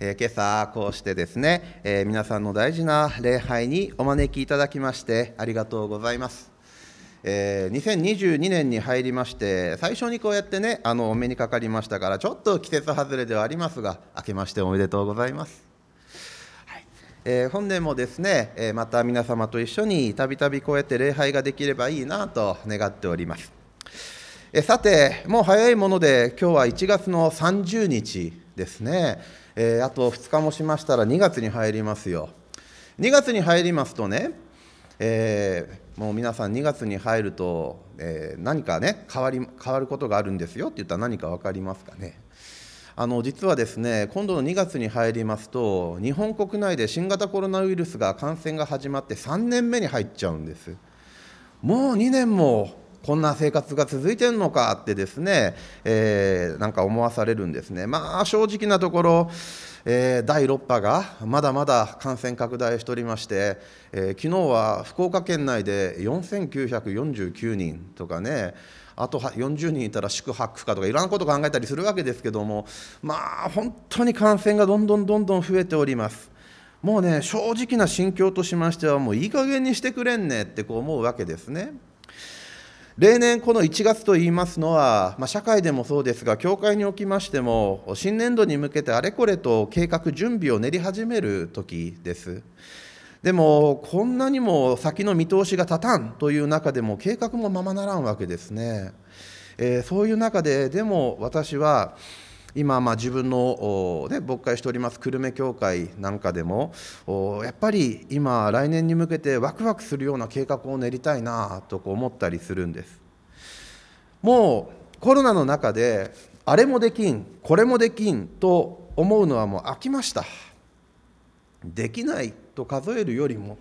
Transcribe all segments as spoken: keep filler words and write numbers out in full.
えー、今朝こうしてですね、えー、皆さんの大事な礼拝にお招きいただきましてありがとうございます。えー、にせんにじゅうにねんに入りまして最初にこうやってねあのお目にかかりましたから、ちょっと季節外れではありますが、明けましておめでとうございます。はい、えー、本年もですね、えー、また皆様と一緒にたびたびこうやって礼拝ができればいいなと願っております。えー、さてもう早いもので今日はいちがつのさんじゅうにちですね。えー、あとふつかもしましたらにがつに入りますよ。にがつに入りますとね、えー、もう皆さんにがつに入ると、えー、何かね変わり変わることがあるんですよって言ったら何か分かりますかね。あの実はですね、今度のにがつに入りますと日本国内で新型コロナウイルスが感染が始まってさんねんめに入っちゃうんです。もうにねんもこんな生活が続いてるのかってですね、えー、なんか思わされるんですね。まあ正直なところ、えー、だいろく波がまだまだ感染拡大しておりまして、えー、昨日は福岡県内でよんせんきゅうひゃくよんじゅうきゅうにんとかね、あとよんじゅうにんいたら宿泊不可とかいろんなことを考えたりするわけですけども、まあ本当に感染がどんどんどんどん増えております。もうね、正直な心境としましては、もういい加減にしてくれんねってこう思うわけですね。例年このいちがつといいますのは、まあ、社会でもそうですが教会におきましても新年度に向けてあれこれと計画準備を練り始める時です。でもこんなにも先の見通しが立たんという中でも計画もままならんわけですね。えー、そういう中ででも私は今、まあ、自分の、ね、牧会しております久留米教会なんかでもやっぱり今来年に向けてワクワクするような計画を練りたいなとこう思ったりするんです。もうコロナの中であれもできんこれもできんと思うのはもう飽きました。できないと数えるよりも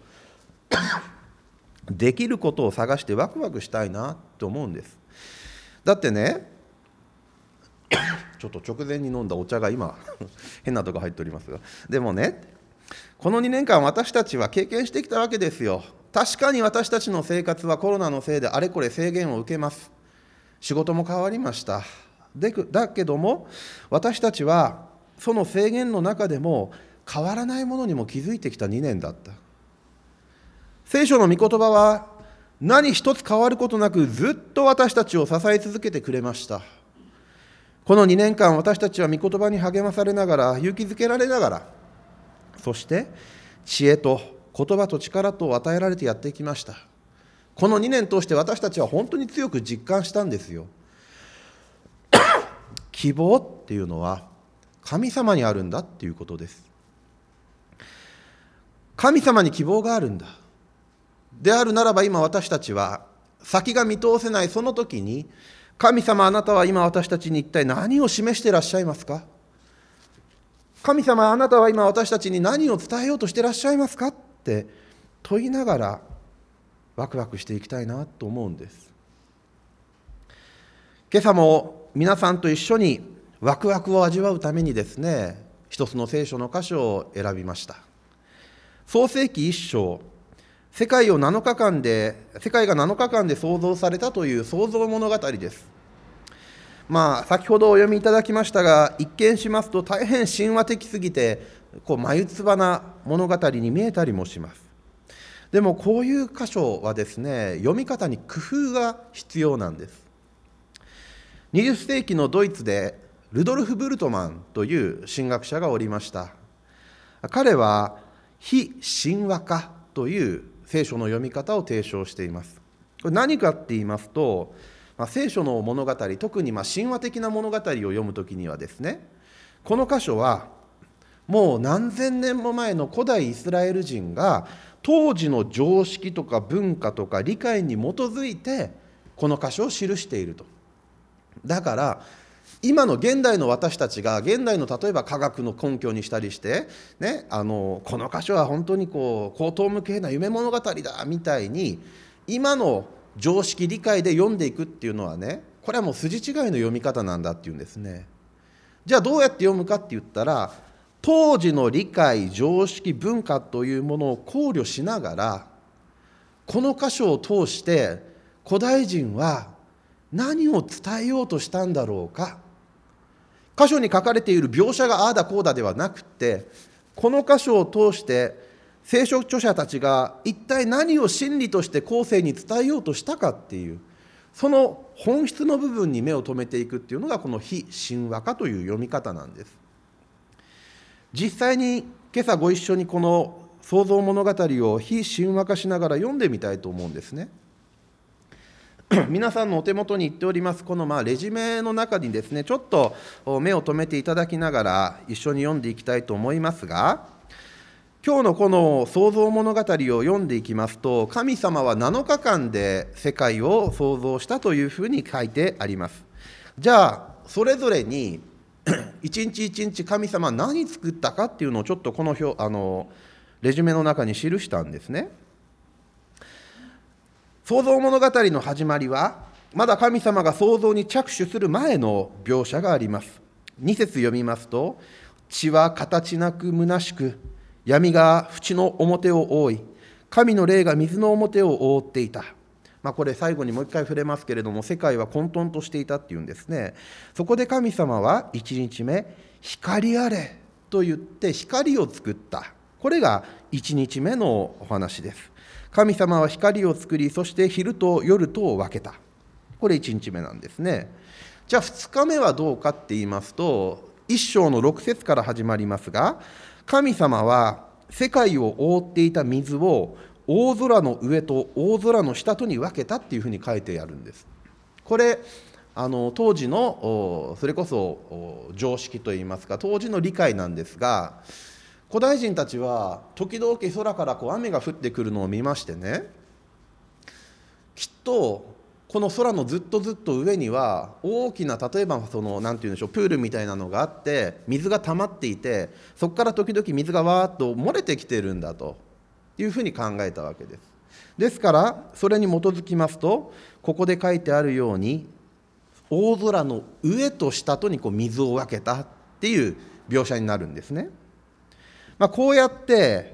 できることを探してワクワクしたいなと思うんです。だってね、ちょっと直前に飲んだお茶が今変なとこ入っておりますが、でもね、このにねんかん私たちは経験してきたわけですよ。確かに私たちの生活はコロナのせいであれこれ制限を受けます。仕事も変わりました。でだけども私たちはその制限の中でも変わらないものにも気づいてきたにねんだった。聖書の御言葉は何一つ変わることなくずっと私たちを支え続けてくれました。このにねんかん私たちは御言葉に励まされながら勇気づけられながら、そして知恵と言葉と力と与えられてやってきました。このにねん通して私たちは本当に強く実感したんですよ。希望っていうのは神様にあるんだっていうことです。神様に希望があるんだ。であるならば今私たちは先が見通せないその時に、神様あなたは今私たちに一体何を示していらっしゃいますか。神様あなたは今私たちに何を伝えようとしていらっしゃいますかって問いながらワクワクしていきたいなと思うんです。今朝も皆さんと一緒にワクワクを味わうためにですね、一つの聖書の箇所を選びました。創世記一章、世界をなのかかんで世界がなのかかんで創造されたという創造物語です。まあ先ほどお読みいただきましたが、一見しますと大変神話的すぎてこう眉唾な物語に見えたりもします。でもこういう箇所はですね、読み方に工夫が必要なんです。にじゅっせいきのドイツでルドルフ・ブルトマンという神学者がおりました。彼は非神話化という聖書の読み方を提唱しています。これ何かって言いますと、まあ、聖書の物語、特にまあ神話的な物語を読むときにはですね、この箇所はもう何千年も前の古代イスラエル人が当時の常識とか文化とか理解に基づいてこの箇所を記していると。だから今の現代の私たちが現代の例えば科学の根拠にしたりして、ね、あのこの箇所は本当にこう高等無形な夢物語だみたいに今の常識理解で読んでいくっていうのはね、これはもう筋違いの読み方なんだっていうんですね。じゃあどうやって読むかって言ったら、当時の理解常識文化というものを考慮しながら、この箇所を通して古代人は何を伝えようとしたんだろうか、 箇所に書かれている描写がああだこうだではなくて、この箇所を通して聖書著者たちが一体何を真理として後世に伝えようとしたかっていう、その本質の部分に目を留めていくっていうのがこの非神話化という読み方なんです。実際に今朝ご一緒にこの創造物語を非神話化しながら読んでみたいと思うんですね。皆さんのお手元に言っておりますこのまあレジュメの中にですね、ちょっと目を留めていただきながら一緒に読んでいきたいと思いますが、今日のこの創造物語を読んでいきますと、神様はなのかかんで世界を創造したというふうに書いてあります。じゃあそれぞれに一日一日神様は何作ったかっていうのをちょっとこの表あのレジュメの中に記したんですね。創造物語の始まりはまだ神様が創造に着手する前の描写があります。に節読みますと、地は形なく虚しく、闇が淵の表を覆い、神の霊が水の表を覆っていた。まあ、これ最後にもう一回触れますけれども、世界は混沌としていたっていうんですね。そこで神様はいちにちめ、光あれと言って光を作った。これがいちにちめのお話です。神様は光を作り、そして昼と夜とを分けた。これいちにちめなんですね。じゃあふつかめはどうかって言いますと、一章のろく節から始まりますが、神様は世界を覆っていた水を大空の上と大空の下とに分けたっていうふうに書いてあるんです。これあの当時のそれこそ常識といいますか、当時の理解なんですが、古代人たちは時々空からこう雨が降ってくるのを見ましてね、きっとこの空のずっとずっと上には大きな、例えばそのなんていうんでしょう、プールみたいなのがあって水が溜まっていて、そこから時々水がわーっと漏れてきてるんだというふうに考えたわけです。ですからそれに基づきますと、ここで書いてあるように大空の上と下とにこう水を分けたっていう描写になるんですね。まあ、こうやって、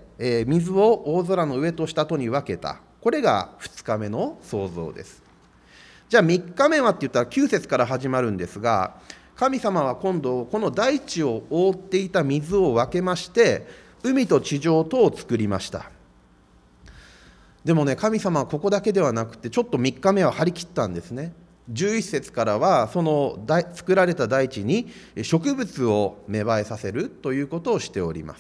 えー、水を大空の上と下とに分けた。これがふつかめの創造です。じゃあみっかめはって言ったらきゅう節から始まるんですが、神様は今度この大地を覆っていた水を分けまして、海と地上とを作りました。でもね、神様はここだけではなくて、ちょっとみっかめは張り切ったんですね。じゅういち節からはその作られた大地に植物を芽生えさせるということをしております。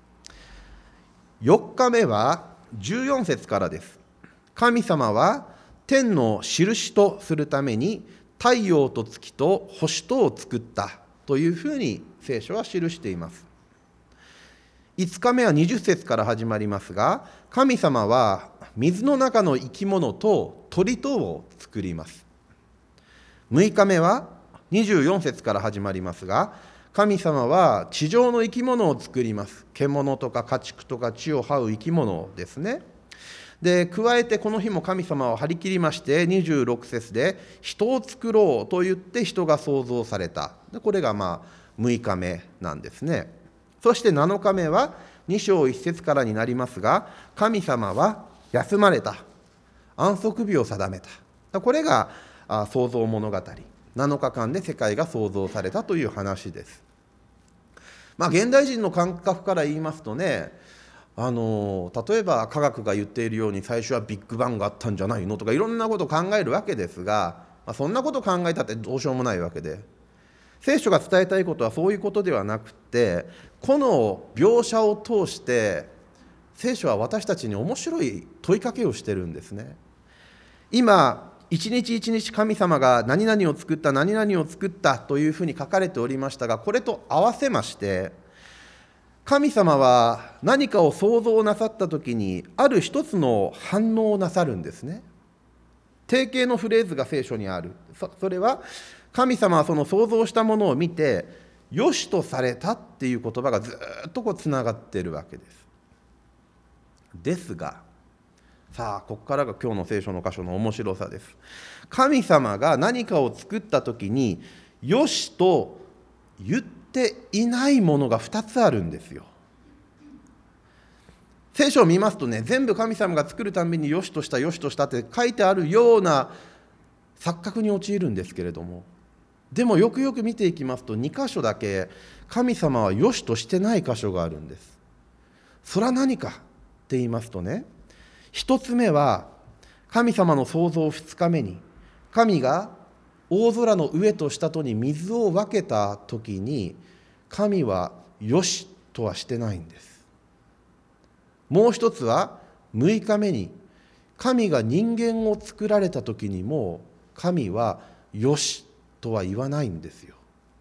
よっかめはじゅうよん節からです。神様は天の印とするために太陽と月と星とを作ったというふうに聖書は記しています。いつかめはにじゅっ節から始まりますが、神様は水の中の生き物と鳥とを作ります。むいかめはにじゅうよん節から始まりますが、神様は地上の生き物を作ります。獣とか家畜とか地を這う生き物ですね。で、加えてこの日も神様は張り切りまして、にじゅうろく節で人を作ろうと言って人が創造された。これがまあむいかめなんですね。そしてなのかめはに章いち節からになりますが、神様は休まれた。安息日を定めた。これが創造物語。なのかかんで世界が創造されたという話です。まあ、現代人の感覚から言いますとね、あの例えば科学が言っているように最初はビッグバンがあったんじゃないのとかいろんなことを考えるわけですが、まあ、そんなことを考えたってどうしようもないわけで、聖書が伝えたいことはそういうことではなくて、この描写を通して聖書は私たちに面白い問いかけをしてるんですね。今一日一日神様が何々を作った何々を作ったというふうに書かれておりましたが、これと合わせまして神様は何かを創造なさったときにある一つの反応をなさるんですね。定型のフレーズが聖書にある。それは神様はその創造したものを見てよしとされたっていう言葉がずっとこうつながっているわけです。ですがさあここからが今日の聖書の箇所の面白さです。神様が何かを作ったときによしと言っていないものがふたつあるんですよ。聖書を見ますとね、全部神様が作るためによしとしたよしとしたって書いてあるような錯覚に陥るんですけれども、 でもよくよく見ていきますと、に箇所だけ神様は良しとしてない箇所があるんです。それは何かって言いますとね、一つ目は神様の創造二日目に、神が大空の上と下とに水を分けた時に、神はよしとはしてないんです。もう一つは六日目に、神が人間を作られた時にも神はよしとは言わないんですよ。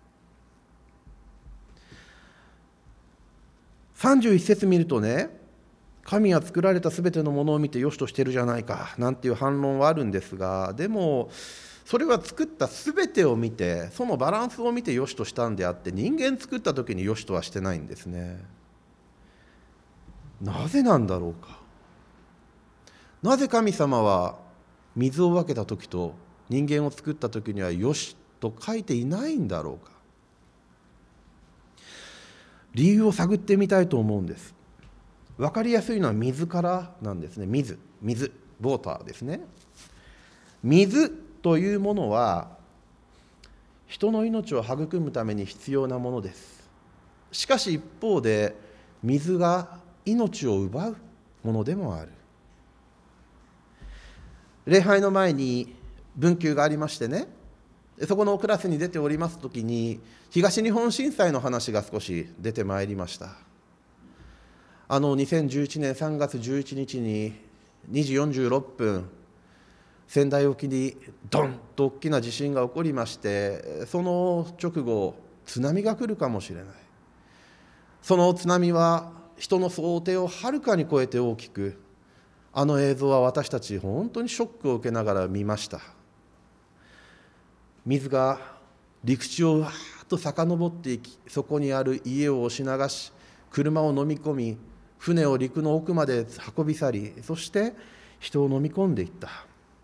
さんじゅういち節見るとね、神が作られたすべてのものを見てよしとしてるじゃないかなんていう反論はあるんですが、でもそれは作ったすべてを見て、そのバランスを見てよしとしたんであって、人間作った時によしとはしてないんですね。なぜなんだろうか。なぜ神様は水を分けた時と人間を作った時にはよしと書いていないんだろうか。理由を探ってみたいと思うんです。分かりやすいのは水からなんですね。水、水、ウォーターですね。水というものは人の命を育むために必要なものです。しかし一方で水が命を奪うものでもある。礼拝の前に文休がありましてね、そこのクラスに出ておりますときに東日本震災の話が少し出てまいりました。あのにせんじゅういちねんさんがつじゅういちにちににじよんじゅうろっぷん、仙台沖にドンと大きな地震が起こりまして、その直後津波が来るかもしれない。その津波は人の想定をはるかに超えて大きく、あの映像は私たち本当にショックを受けながら見ました。水が陸地をわーっと遡っていき、そこにある家を押し流し、車を飲み込み、船を陸の奥まで運び去り、そして人を飲み込んでいった。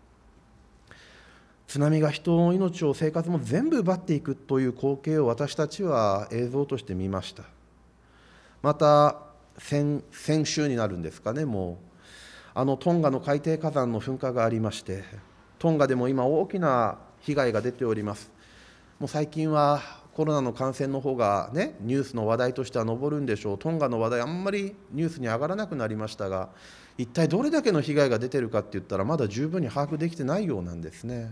津波が人の命を、生活も全部奪っていくという光景を私たちは映像として見ました。また 先, 先週になるんですかね、もうあのトンガの海底火山の噴火がありまして、トンガでも今大きな被害が出ております。もう最近はコロナの感染の方がね、ニュースの話題としては上るんでしょう。トンガの話題あんまりニュースに上がらなくなりましたが、一体どれだけの被害が出ているかって言ったらまだ十分に把握できてないようなんですね。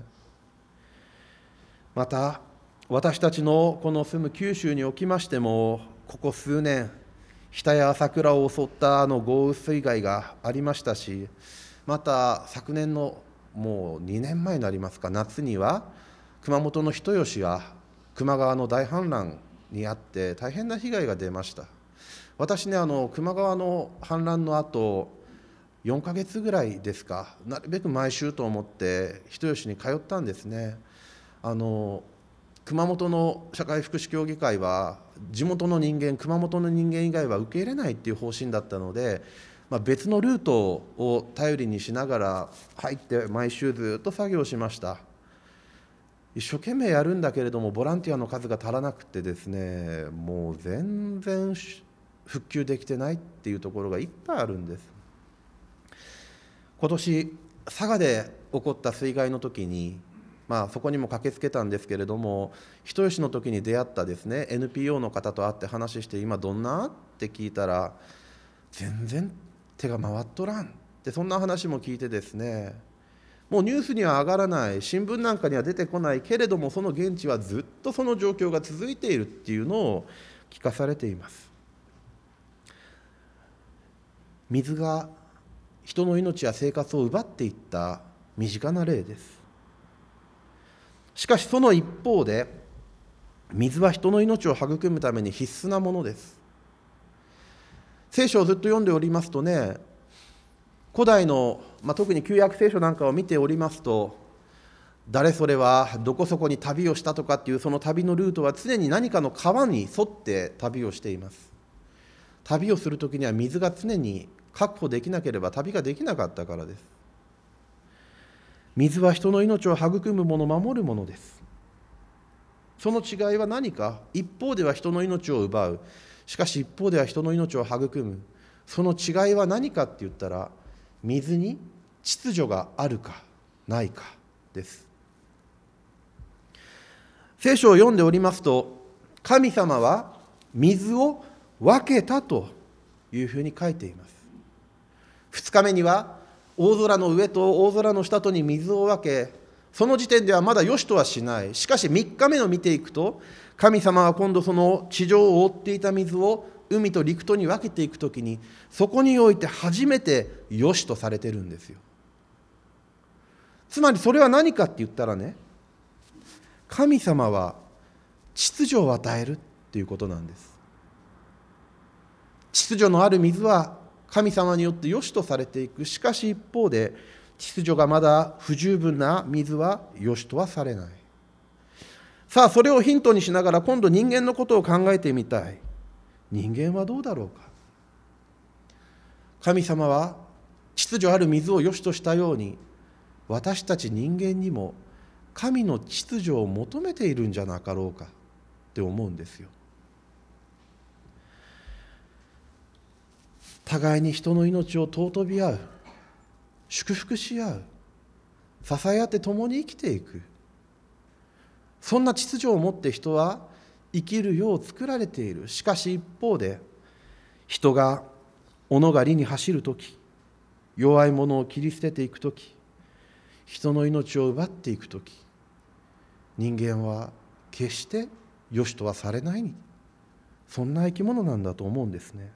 また私たちのこの住む九州におきましても、ここ数年日田や朝倉を襲ったあの豪雨水害がありましたし、また昨年のもうにねんまえになりますか、夏には熊本の人吉が球磨川の大氾濫にあって大変な被害が出ました。私ね、あの球磨川の氾濫のあとよんかげつぐらいですか、なるべく毎週と思って人吉に通ったんですね。あの熊本の社会福祉協議会は地元の人間、熊本の人間以外は受け入れないっていう方針だったので、まあ、別のルートを頼りにしながら入って毎週ずっと作業しました。一生懸命やるんだけれどもボランティアの数が足らなくてですね、もう全然復旧できてないっていうところがいっぱいあるんです。今年佐賀で起こった水害の時に、まあ、そこにも駆けつけたんですけれども、人吉の時に出会ったですね エヌピーオー の方と会って話して、今どんなって聞いたら、全然手が回っとらんって、そんな話も聞いてですね、もうニュースには上がらない、新聞なんかには出てこないけれども、その現地はずっとその状況が続いているっていうのを聞かされています。水が人の命や生活を奪っていった身近な例です。しかしその一方で、水は人の命を育むために必須なものです。聖書をずっと読んでおりますとね、古代の、まあ、特に旧約聖書なんかを見ておりますと、誰それはどこそこに旅をしたとかっていうその旅のルートは常に何かの川に沿って旅をしています。旅をするときには水が常に確保できなければ旅ができなかったからです。水は人の命を育むもの、守るものです。その違いは何か。一方では人の命を奪う、しかし一方では人の命を育む。その違いは何かって言ったら、水に秩序があるかないかです。 聖書を読んでおりますと、神様は水を分けたというふうに書いています。二日目には大空の上と大空の下とに水を分け、その時点ではまだよしとはしない。しかし三日目を見ていくと、神様は今度その地上を覆っていた水を海と陸とに分けていくときに、そこにおいて初めてよしとされてるんですよ。つまりそれは何かって言ったらね、神様は秩序を与えるっていうことなんです。秩序のある水は神様によってよしとされていく。しかし一方で、秩序がまだ不十分な水はよしとはされない。さあ、それをヒントにしながら今度人間のことを考えてみたい。人間はどうだろうか。神様は秩序ある水をよしとしたように、私たち人間にも神の秩序を求めているんじゃなかろうかって思うんですよ。互いに人の命を尊び合う、祝福し合う、支え合って共に生きていく、そんな秩序を持って人は生きるよう作られている。しかし一方で、人が己が利に走るとき、弱い者を切り捨てていくとき、人の命を奪っていくとき、人間は決して良しとはされない、そんな生き物なんだと思うんですね。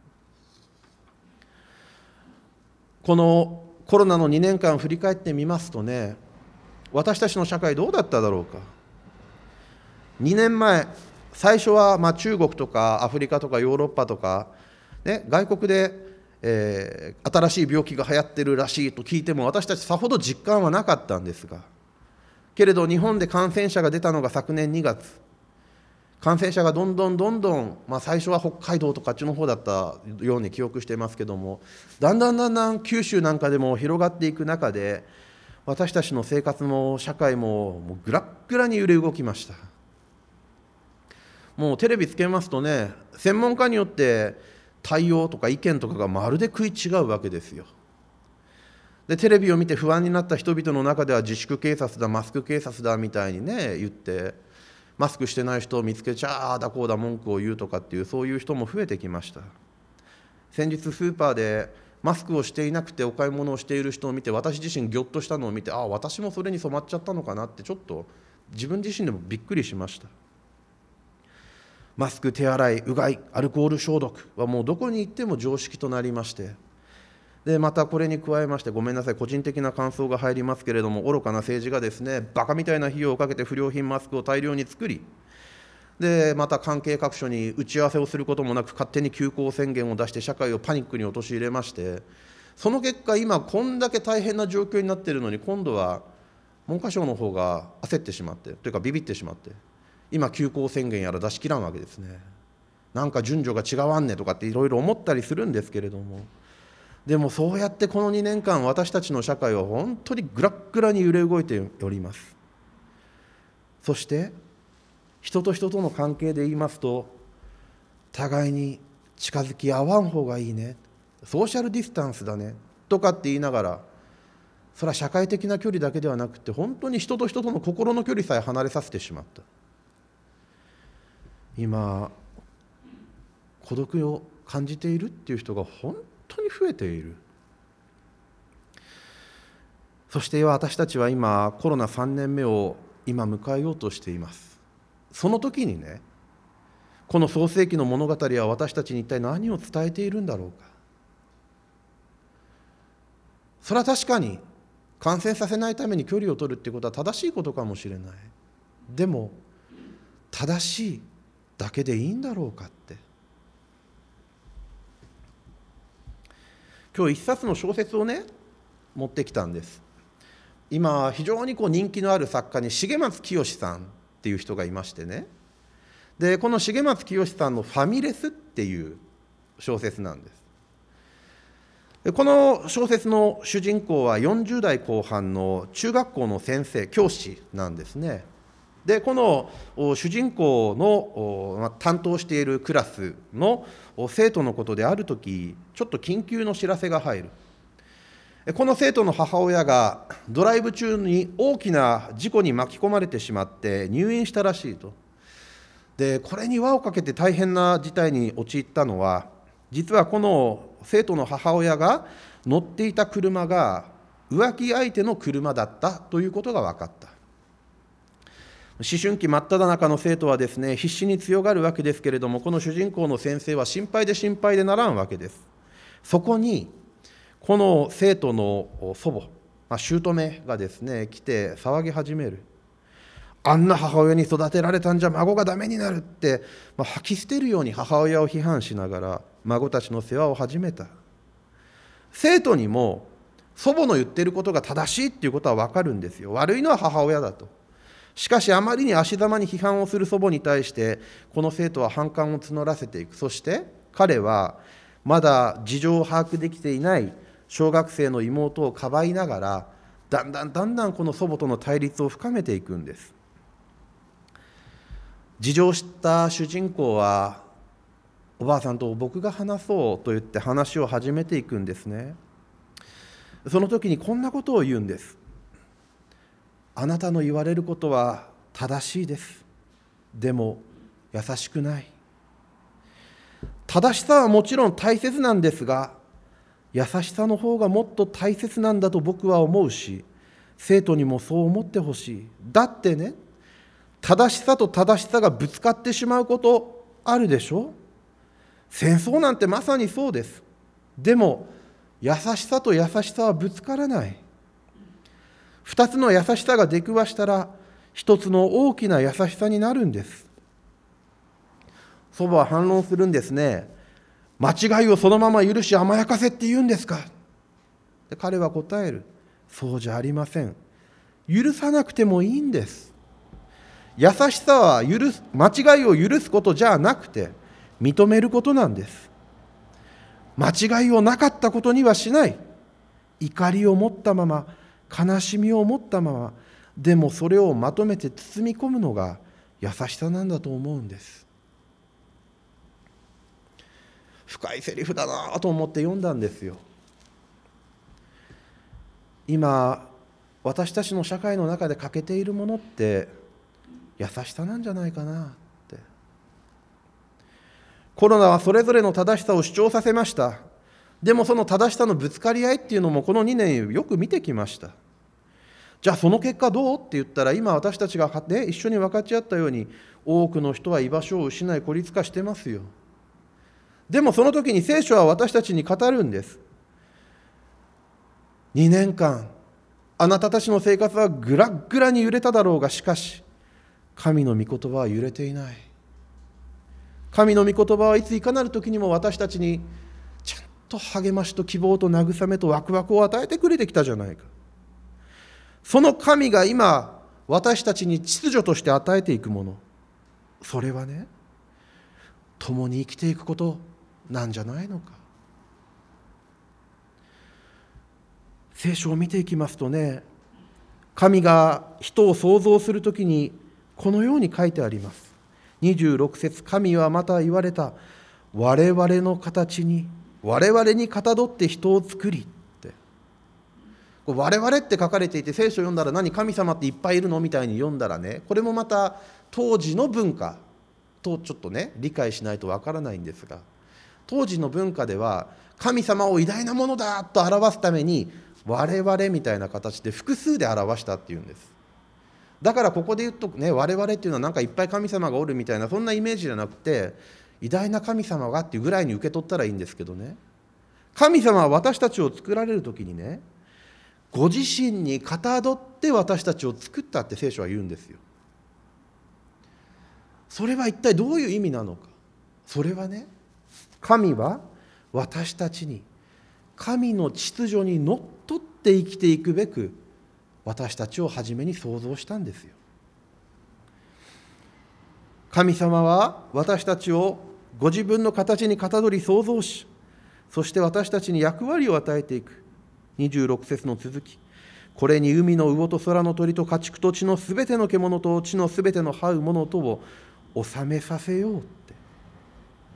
このコロナのにねんかん振り返ってみますとね、私たちの社会どうだっただろうか。にねんまえ、最初はまあ中国とかアフリカとかヨーロッパとか、ね、外国で、えー、新しい病気が流行ってるらしいと聞いても、私たちさほど実感はなかったんですが、けれど日本で感染者が出たのが昨年にがつ、感染者がどんどんどんどん、まあ、最初は北海道とかあっちの方だったように記憶していますけども、だんだんだんだん九州なんかでも広がっていく中で、私たちの生活も社会ももうぐらっぐらに揺れ動きました。もうテレビつけますとね、専門家によって対応とか意見とかがまるで食い違うわけですよ。でテレビを見て不安になった人々の中では、自粛警察だ、マスク警察だみたいにね言って、マスクしてない人を見つけちゃあだこうだ文句を言うとかっていう、そういう人も増えてきました。先日スーパーでマスクをしていなくてお買い物をしている人を見て、私自身ギョッとしたのを見て、ああ私もそれに染まっちゃったのかなって、ちょっと自分自身でもびっくりしました。マスク、手洗い、うがい、アルコール消毒はもうどこに行っても常識となりまして、でまたこれに加えまして、ごめんなさい、個人的な感想が入りますけれども、愚かな政治がですね、バカみたいな費用をかけて不良品マスクを大量に作り、でまた関係各所に打ち合わせをすることもなく、勝手に休校宣言を出して社会をパニックに陥れまして、その結果、今こんだけ大変な状況になっているのに、今度は文科省の方が焦ってしまって、というかビビってしまって、今休校宣言やら出し切らんわけですね。なんか順序が違わんねとかっていろいろ思ったりするんですけれども、でもそうやってこのにねんかん、私たちの社会は本当にぐらっぐらに揺れ動いております。そして人と人との関係で言いますと、互いに近づき合わん方がいいね、ソーシャルディスタンスだねとかって言いながら、それは社会的な距離だけではなくて、本当に人と人との心の距離さえ離れさせてしまった。今孤独を感じているっていう人が本当に増えている。そして私たちは今コロナさんねんめを今迎えようとしています。その時にね、この創世記の物語は私たちに一体何を伝えているんだろうか。それは確かに感染させないために距離を取るっていうことは正しいことかもしれない。でも正しいだけでいいんだろうかって。今日一冊の小説をね持ってきたんです。今非常にこう人気のある作家に重松清さんっていう人がいましてね、でこの重松清さんの「ファミレス」っていう小説なんです。でこの小説の主人公はよんじゅうだいこう半の中学校の先生、教師なんですね。でこの主人公の担当しているクラスの生徒のことで、ある時ちょっと緊急の知らせが入る。 この生徒の母親がドライブ中に大きな事故に巻き込まれてしまって入院したらしいと。で、これに輪をかけて大変な事態に陥ったのは、実はこの生徒の母親が乗っていた車が浮気相手の車だったということが分かった。思春期真っ只中の生徒はですね、必死に強がるわけですけれども、この主人公の先生は心配で心配でならんわけです。そこにこの生徒の祖母、まあ、姑がですね来て騒ぎ始める。あんな母親に育てられたんじゃ孫がダメになるって、まあ、吐き捨てるように母親を批判しながら孫たちの世話を始めた。生徒にも祖母の言っていることが正しいっていうことは分かるんですよ。悪いのは母親だと。しかしあまりに足ざまに批判をする祖母に対してこの生徒は反感を募らせていく。そして彼はまだ事情を把握できていない小学生の妹をかばいながらだんだんだんだんこの祖母との対立を深めていくんです。事情を知った主人公はおばあさんと僕が話そうと言って話を始めていくんですね。その時にこんなことを言うんです。あなたの言われることは正しいです。でも優しくない。正しさはもちろん大切なんですが、優しさの方がもっと大切なんだと僕は思うし、生徒にもそう思ってほしい。だってね、正しさと正しさがぶつかってしまうことあるでしょ。戦争なんてまさにそうです。でも優しさと優しさはぶつからない。二つの優しさが出くわしたら一つの大きな優しさになるんです。祖母は反論するんですね。間違いをそのまま許し甘やかせって言うんですか。で彼は答える。そうじゃありません。許さなくてもいいんです。優しさは許す、間違いを許すことじゃなくて認めることなんです。間違いをなかったことにはしない。怒りを持ったまま、悲しみを持ったまま、でもそれをまとめて包み込むのが優しさなんだと思うんです。深いセリフだなと思って読んだんですよ。今私たちの社会の中で欠けているものって優しさなんじゃないかなって。コロナはそれぞれの正しさを主張させました。でもその正しさのぶつかり合いっていうのもこのにねんよく見てきました。じゃあその結果どうって言ったら、今私たちが、ね、一緒に分かち合ったように多くの人は居場所を失い孤立化してますよ。でもその時に聖書は私たちに語るんです。にねんかんあなたたちの生活はぐらぐらに揺れただろうが、しかし神の御言葉は揺れていない。神の御言葉はいついかなる時にも私たちにちゃんと励ましと希望と慰めとワクワクを与えてくれてきたじゃないか。その神が今私たちに秩序として与えていくもの、それはね、共に生きていくことなんじゃないのか。聖書を見ていきますとね、神が人を創造するときにこのように書いてあります。にじゅうろく節、神はまた言われた。我々の形に、我々にかたどって人を作りって。我々って書かれていて、聖書を読んだら何、神様っていっぱいいるのみたいに読んだらね、これもまた当時の文化とちょっとね理解しないとわからないんですが、当時の文化では神様を偉大なものだと表すために我々みたいな形で複数で表したっていうんです。だからここで言うとね、我々っていうのはなんかいっぱい神様がおるみたいなそんなイメージじゃなくて、偉大な神様がっていうぐらいに受け取ったらいいんですけどね、神様は私たちを作られる時にね、ご自身にかたどって私たちを作ったって聖書は言うんですよ。それは一体どういう意味なのか。それはね、神は私たちに神の秩序にのっとって生きていくべく私たちを初めに創造したんですよ。神様は私たちをご自分の形にかたどり創造し、そして私たちに役割を与えていく。にじゅうろく節の続き、これに海の魚と空の鳥と家畜と地のすべての獣と地のすべての這うものとを治めさせようって。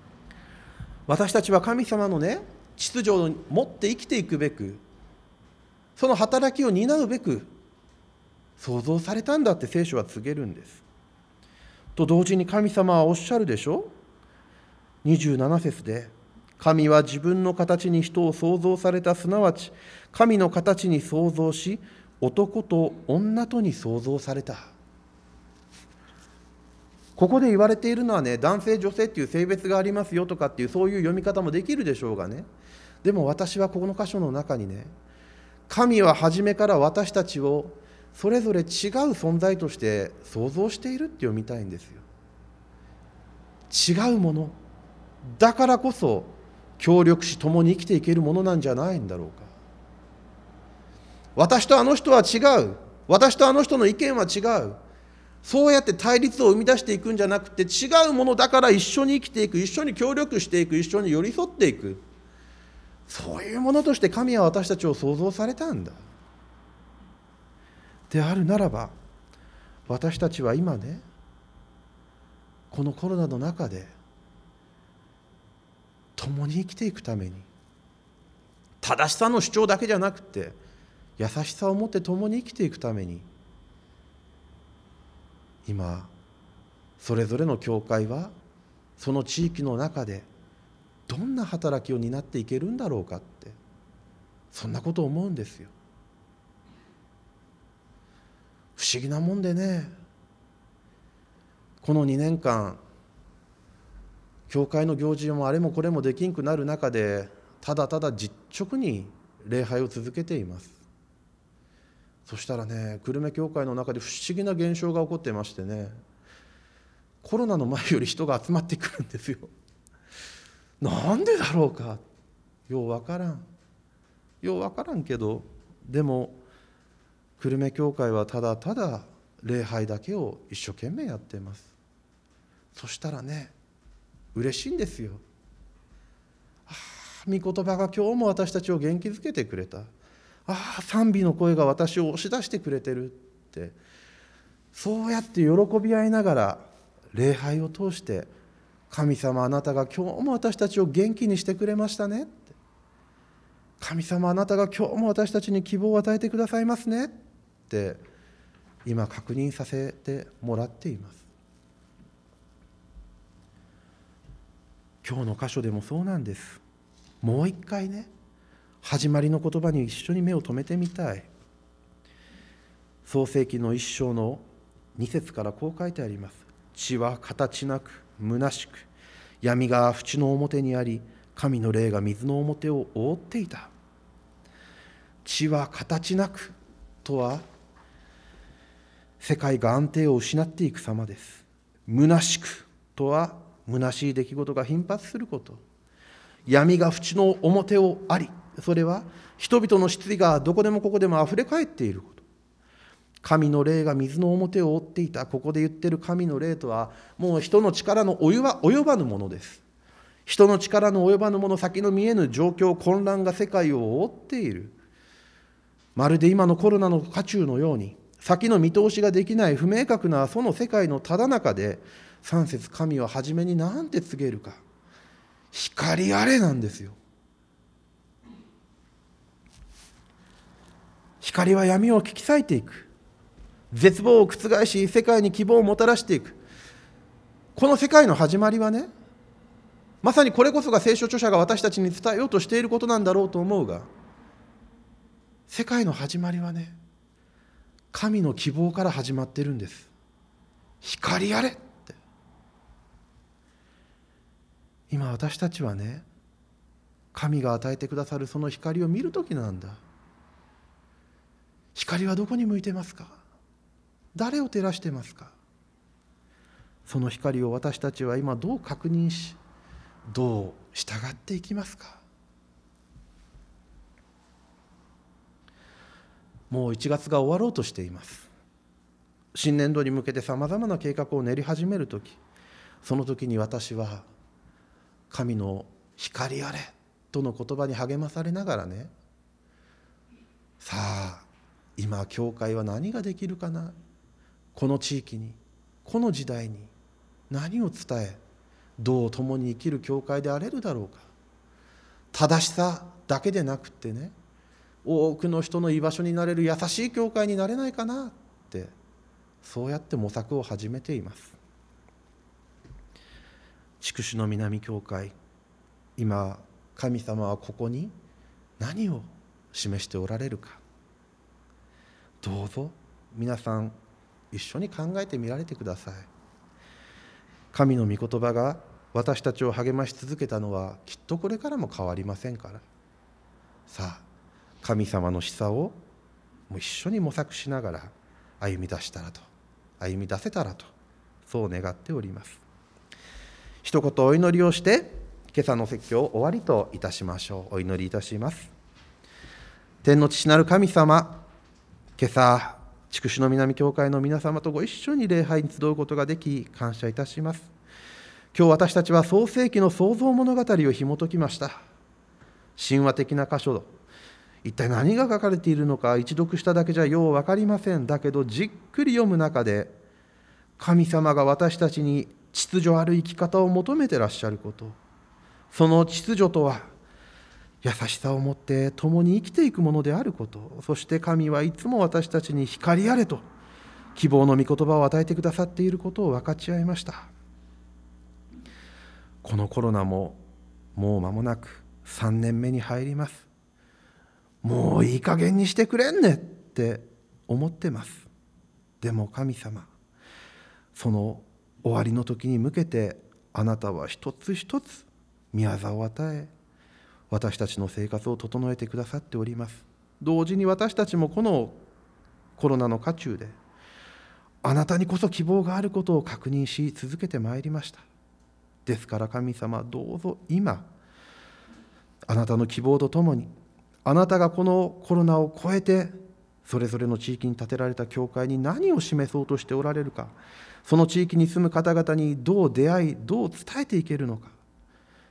私たちは神様のね秩序を持って生きていくべく、 その働きを担うべく創造されたんだって聖書は告げるんです。と同時に神様はおっしゃるでしょ。にじゅうなな節で、神は自分の形に人を創造された、すなわち神の形に創造し、男と女とに創造された。ここで言われているのはね、男性女性っていう性別がありますよとかっていう、そういう読み方もできるでしょうがね、でも私はこの箇所の中にね、神は初めから私たちをそれぞれ違う存在として創造しているって読みたいんですよ。違うものだからこそ協力し共に生きていけるものなんじゃないんだろうか。私とあの人は違う、私とあの人の意見は違う、そうやって対立を生み出していくんじゃなくて、違うものだから一緒に生きていく、一緒に協力していく、一緒に寄り添っていく、そういうものとして神は私たちを創造されたんだ。であるならば、私たちは今ね、このコロナの中で共に生きていくために、正しさの主張だけじゃなくて優しさを持って共に生きていくために、今それぞれの教会はその地域の中でどんな働きを担っていけるんだろうかって、そんなことを思うんですよ。不思議なもんでね、このにねんかん教会の行事もあれもこれもできんくなる中で、ただただ実直に礼拝を続けています。そしたらね、久留米教会の中で不思議な現象が起こっていましてね、コロナの前より人が集まってくるんですよ。なんでだろうか、ようわからんようわからんけど、でも久留米教会はただただ礼拝だけを一生懸命やっています。そしたらね、嬉しいんですよ。ああ、御言葉が今日も私たちを元気づけてくれた。ああ、賛美の声が私を押し出してくれてるって、そうやって喜び合いながら礼拝を通して、神様あなたが今日も私たちを元気にしてくれましたねって、神様あなたが今日も私たちに希望を与えてくださいますねって今確認させてもらっています。今日の箇所でもそうなんです。もう一回ね、始まりの言葉に一緒に目を留めてみたい。創世記の一章の二節からこう書いてあります。地は形なく虚しく、闇が淵の表にあり、神の霊が水の表を覆っていた。地は形なくとは、世界が安定を失っていく様です。虚しくとは、虚しい出来事が頻発すること。闇が淵の表をあり、それは人々の失意がどこでもここでもあふれ返っていること。神の霊が水の表を覆っていた。ここで言っている神の霊とは、もう人の力の及ばぬものです。人の力の及ばぬもの、先の見えぬ状況、混乱が世界を覆っている。まるで今のコロナの渦中のように、先の見通しができない不明確なその世界のただ中で、三節神は初めに何て告げるか。光あれなんですよ。光は闇を引き裂いていく。絶望を覆し、世界に希望をもたらしていく。この世界の始まりはね、まさにこれこそが聖書著者が私たちに伝えようとしていることなんだろうと思うが、世界の始まりはね、神の希望から始まっているんです。光あれって。今私たちはね、神が与えてくださるその光を見るときなんだ。光はどこに向いてますか？誰を照らしてますか？その光を私たちは今どう確認し、どう従っていきますか？もういちがつが終わろうとしています。新年度に向けてさまざまな計画を練り始めるとき、その時に私は神の光あれとの言葉に励まされながらね、さあ今教会は何ができるかな、この地域に、この時代に何を伝え、どう共に生きる教会であれるだろうか。正しさだけでなくってね、 多くの人の居場所になれる優しい教会になれないかなって、そうやって模索を始めています。筑紫の南教会、今神様はここに何を示しておられるか、どうぞ皆さん一緒に考えてみられてください。神の御言葉が私たちを励まし続けたのはきっとこれからも変わりませんから、さあ神様の示唆をもう一緒に模索しながら歩み出したらと歩み出せたらと、そう願っております。一言お祈りをして今朝の説教を終わりといたしましょう。お祈りいたします。天の父なる神様、今朝筑紫の南教会の皆様とご一緒に礼拝に集うことができ感謝いたします。今日私たちは創世記の創造物語を紐解きました。神話的な箇所、一体何が書かれているのか一読しただけじゃよう分かりません。だけどじっくり読む中で、神様が私たちに秩序ある生き方を求めてらっしゃること、その秩序とは優しさを持って共に生きていくものであること、そして神はいつも私たちに光あれと希望の御言葉を与えてくださっていることを分かち合いました。このコロナももう間もなくさんねんめに入ります。もういい加減にしてくれんねって思ってます。でも神様、その終わりの時に向けてあなたは一つ一つ宮座を与え、私たちの生活を整えてくださっております。同時に私たちもこのコロナの渦中であなたにこそ希望があることを確認し続けてまいりました。ですから神様、どうぞ今あなたの希望とともに、あなたがこのコロナを超えてそれぞれの地域に建てられた教会に何を示そうとしておられるか、その地域に住む方々にどう出会いどう伝えていけるのか、